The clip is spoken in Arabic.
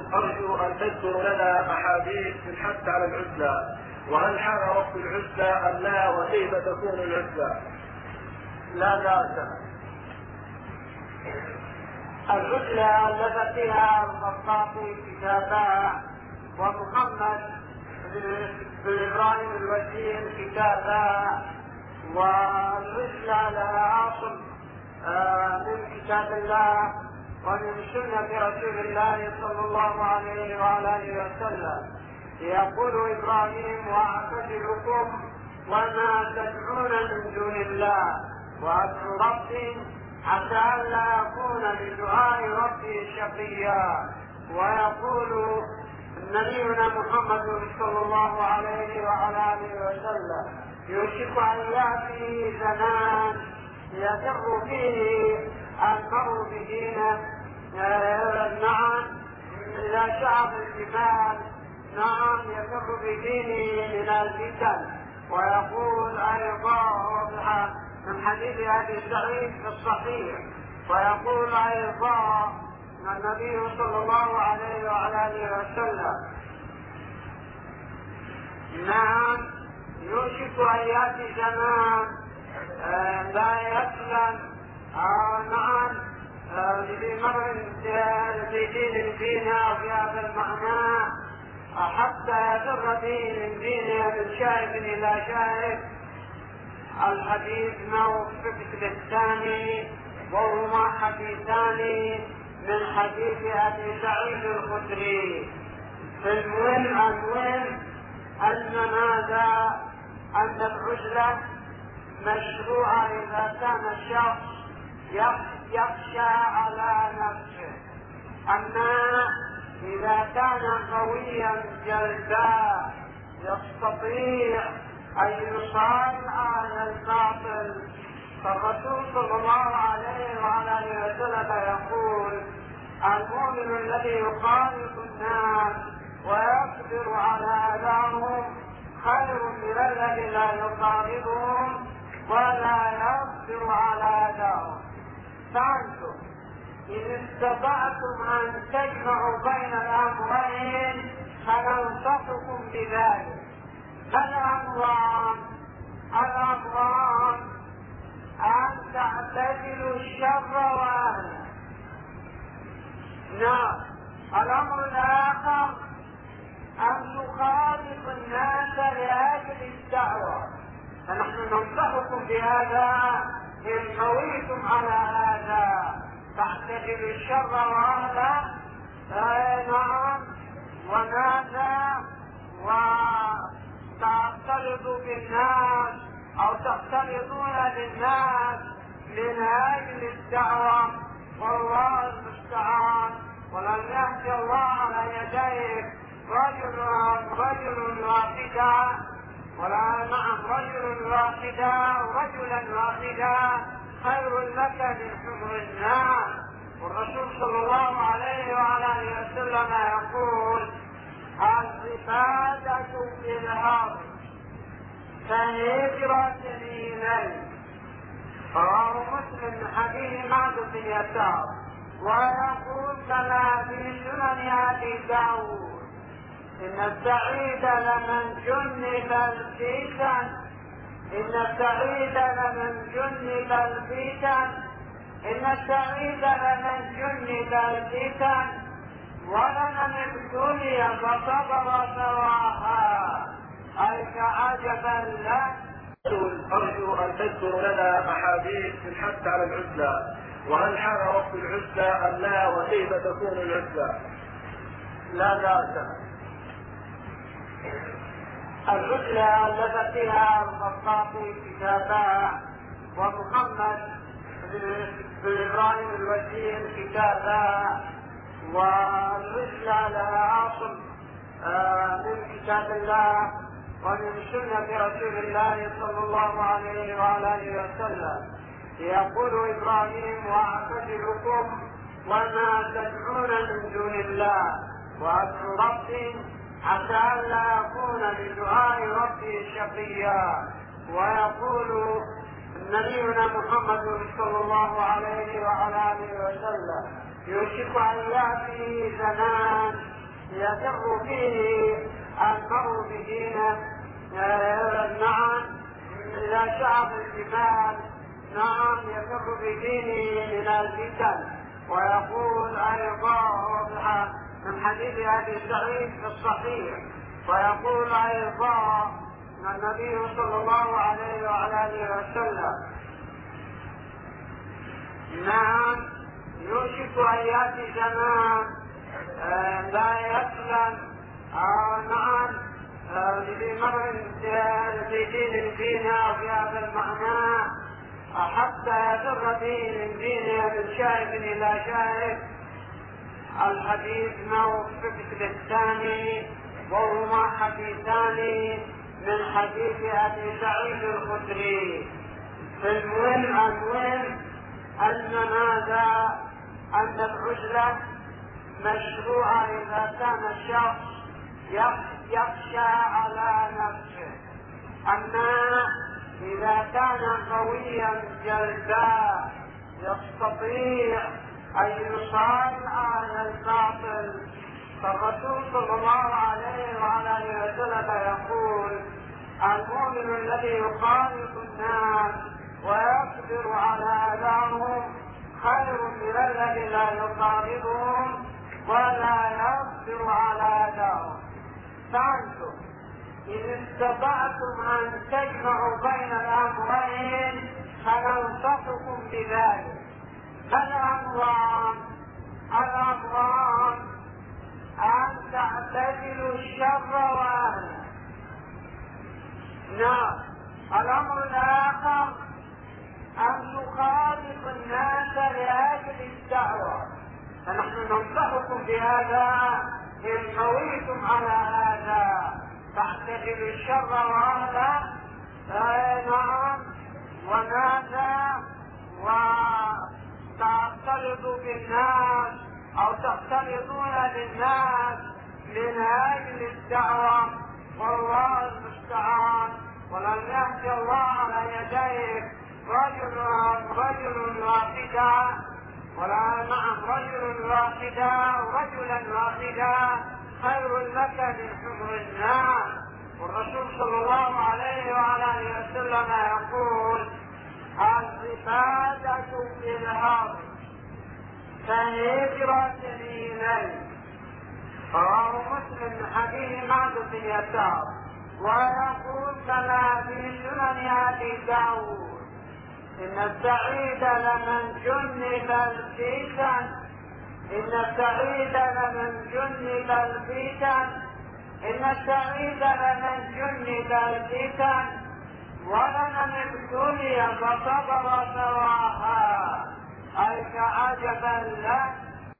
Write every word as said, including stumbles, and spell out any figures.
أرجو أن تذكروا لنا أحاديث في الحث على العزلة، وهل حان وقت العزلة أم لا، وكيف تكون العزلة؟ لا بأس. العزلة ألف فيها الخطابي كتابا، ومحمد بن إبراهيم الوزير كتابا، والعزلة لها أصل من كتاب الله ومن سنة رسول الله صلى الله عليه وآله وسلم. يقول إبراهيم: وأعتزلكم وما تدعون من دون الله وأدعو ربي حتى ألا أكون بدعاء ربي شقيا. ويقول نبينا محمد صلى الله عليه وعلى آله وسلم: يوشك أن يأتي زمان يفر فيه المرء بدينه، نعم، إلى شعب الجبال، نعم، يفر بدينه من الفتن. ويقول أيضا من حديث أبي سعيد في الصحيح، ويقول أيضا النبي صلى الله عليه وعلى آله وسلم: نعم، يوشك أن يأتي زمان لا يسلم نعم لمرء في دين فينا في هذا المعنى حتى يفر به من دينه من شائب إلى شائب. الحديث موفق بالثاني، وهما حديثان من حديث أبي سعيد الخدري. في المهم المهم أن ماذا؟ أن العزلة مشروعة إذا كان الشخص يخشى على نفسه، أما إذا كان قويا جلدا يستطيع أن يصارع الباطل. فالرسول صلى الله عليه وعلى آله وسلم يقول: المؤمن الذي يخالط الناس ويصبر على أذاهم خير من الذي لا يخالطهم ولا يصبر على أذاهم. فأنتم إن استطعتم أن تجمعوا بين الأمرين فننصحكم بذلك. الأمران الأمران أن تعتزلوا الشر وأهله. نعم. الأمر الآخر أن تخالط الناس لأجل الدعوة، فنحن ننصحكم بهذا إن قويتم على هذا. تعتزلوا الشر وأهله، نعم، وماذا؟ وتختلطوا بالناس أو تختلطون بالناس من أجل الدعوة، والله المستعان. ولن يهدي الله على يديه رجل رجل واحدا، ولا نعم رجل واحدا رجلا واحدا خير لك من حمر الناس. والرسول صلى الله عليه وعلى اله وسلم يقول: العبادة في الأرض كهجرة إليه. رواه مسلم من حديث معد بن يسار. ويقول كما في سنن أبي داود: إن السعيد لمن جنب الفتن، إن السعيد لمن جنب الفتن، إن السعيد لمن جنب الفتن ولمن ابتلي فصبر سواها. أي كعجبا له. أرجو أن تذكروا لنا أحاديث في الحث على العزلة، وهل حان وقت العزلة أم لا، وكيف تكون العزلة؟ لا بأس. العزلة ألف فيها الخطابي كتابا، ومحمد بن إبراهيم الوزير كتابا، والعزلة لها أصل من كتاب الله ومن سنة رسول الله صلى الله عليه وآله وسلم. يقول إبراهيم: وأعتزلكم وما تدعون من دون الله وأدعو ربي حتى ألا أكون بدعاء ربي شقيا. ويقول نبينا محمد صلى الله عليه وعلى آله وسلم: يوشك أن يأتي زمان يفر فيه المرء بدينه. نعم إذا شعب الجبال نعم يفر بدينه من الفتن. ويقول أيضا من حديث أبي سعيد في الصحيح، ويقول أيضا النبي صلى الله عليه وعلى آله وسلم: نعم يوشك أن يأتي زمان لا يسلم نعم لمرء في دين فينا في هذا المعنى حتى يفر به من دينه من شائب إلى شائب. الحديث موقف الثاني وهما حديثان من حديث أبي سعيد الخدري. المهم المهم أن ماذا؟ أن العزلة مشروعة إذا كان الشخص يخشى على نفسه، أما إذا كان قويا جلدا يستطيع أن يصارع على الباطل. فالرسول صلى الله عليه وعلى آله وسلم يقول: المؤمن الذي يخالط الناس ويصبر على أذاهم خير من الذي لا يخالطهم ولا يصبر على أذاهم. فأنتم إن استطعتم أن تجمعوا بين الأمرين فننصحكم بذلك. الأمران الأمران أن تعتزلوا الشر وأهله. نعم. الأمر الآخر أن تخالط الناس لأجل الدعوة. فنحن ننصحكم بهذا إن قويتم على هذا تعتزلوا الشر وأهله. نعم. وماذا؟ وتختلطوا بالناس أو تختلطون بالناس من أجل الدعوة، والله المستعان. ولن يهدي الله على يديك رجل رجل واحدا ولا نعم رجل واحدا رجلا واحدا خير لك من حمر الناس. والرسول صلى الله عليه وعلى اله وسلم يقول: العبادة في الأرض كهجرة إليه. رواه مسلم من حديث معد بن يسار. ويقول كما في سنن أبي داود: إن السعيد لمن جنب الفتن إن السعيد لمن جنب الفتن إن السعيد لمن جنب الفتن ولمن ابتلي فصبر سواها. أي كعجبا له